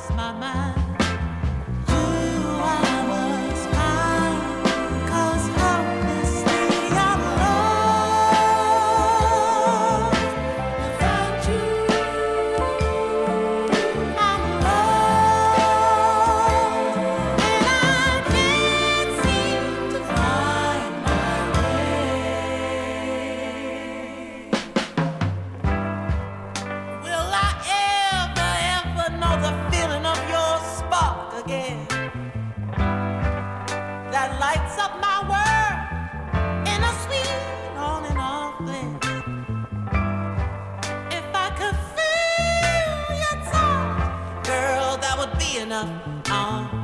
my mind. You, I was blind, 'cause hopelessly I'm lost. Without you, I'm lost, and I can't seem to find my way. Will I ever know the feeling of your spark again? That lights up my world in a sweet on and off bliss. If I could feel your touch, girl, that would be enough.